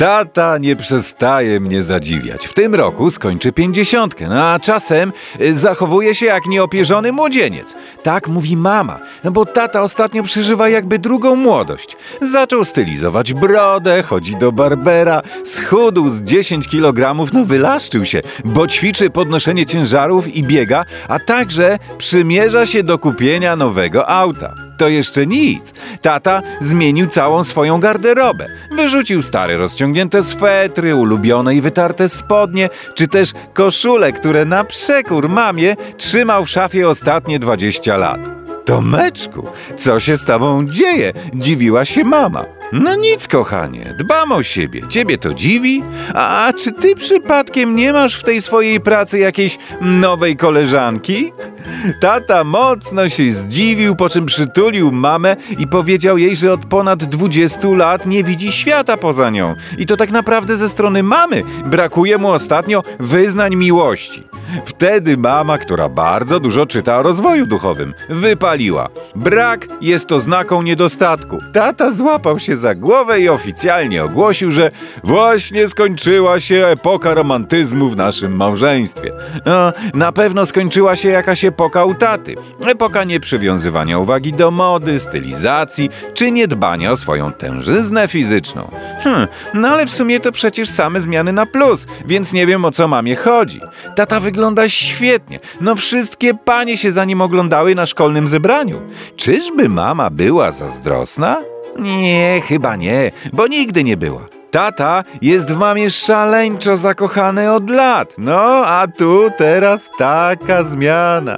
Tata nie przestaje mnie zadziwiać. W tym roku skończy 50, a czasem zachowuje się jak nieopierzony młodzieniec. Tak mówi mama, bo tata ostatnio przeżywa jakby drugą młodość. Zaczął stylizować brodę, chodzi do barbera, schudł z 10 kg, wylaszczył się, bo ćwiczy podnoszenie ciężarów i biega, a także przymierza się do kupienia nowego auta. To jeszcze nic. Tata zmienił całą swoją garderobę. Wyrzucił stare, rozciągnięte swetry, ulubione i wytarte spodnie, czy też koszule, które na przekór mamie trzymał w szafie ostatnie 20 lat. Tomeczku, co się z tobą dzieje? Dziwiła się mama. No nic, kochanie, dbam o siebie. Ciebie to dziwi? A czy ty przypadkiem nie masz w tej swojej pracy jakiejś nowej koleżanki? Tata mocno się zdziwił, po czym przytulił mamę i powiedział jej, że od ponad 20 lat nie widzi świata poza nią. I to tak naprawdę ze strony mamy brakuje mu ostatnio wyznań miłości. Wtedy mama, która bardzo dużo czyta o rozwoju duchowym, wypaliła: brak jest oznaką niedostatku. Tata złapał się za głowę i oficjalnie ogłosił, że właśnie skończyła się epoka romantyzmu w naszym małżeństwie. No, na pewno skończyła się jakaś epoka u taty. Epoka nieprzywiązywania uwagi do mody, stylizacji, czy niedbania o swoją tężyznę fizyczną. No ale w sumie to przecież same zmiany na plus, więc nie wiem, o co mamie chodzi. Tata wygląda świetnie. No wszystkie panie się za nim oglądały na szkolnym zebraniu. Czyżby mama była zazdrosna? Nie, chyba nie, bo nigdy nie była. Tata jest w mamie szaleńczo zakochany od lat. No, a tu teraz taka zmiana.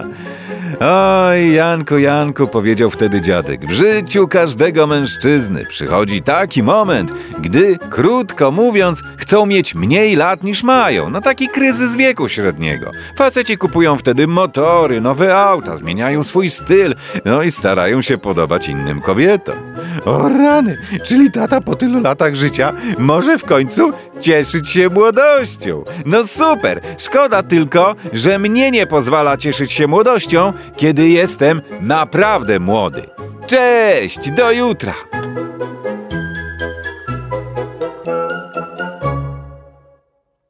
Oj, Janku, powiedział wtedy dziadek, w życiu każdego mężczyzny przychodzi taki moment, gdy, krótko mówiąc, chcą mieć mniej lat niż mają. No taki kryzys wieku średniego. Faceci kupują wtedy motory, nowe auta, zmieniają swój styl, no i starają się podobać innym kobietom. O rany, czyli tata po tylu latach życia może w końcu cieszyć się młodością. No super, szkoda tylko, że mnie nie pozwala cieszyć się młodością, kiedy jestem naprawdę młody. Cześć, do jutra!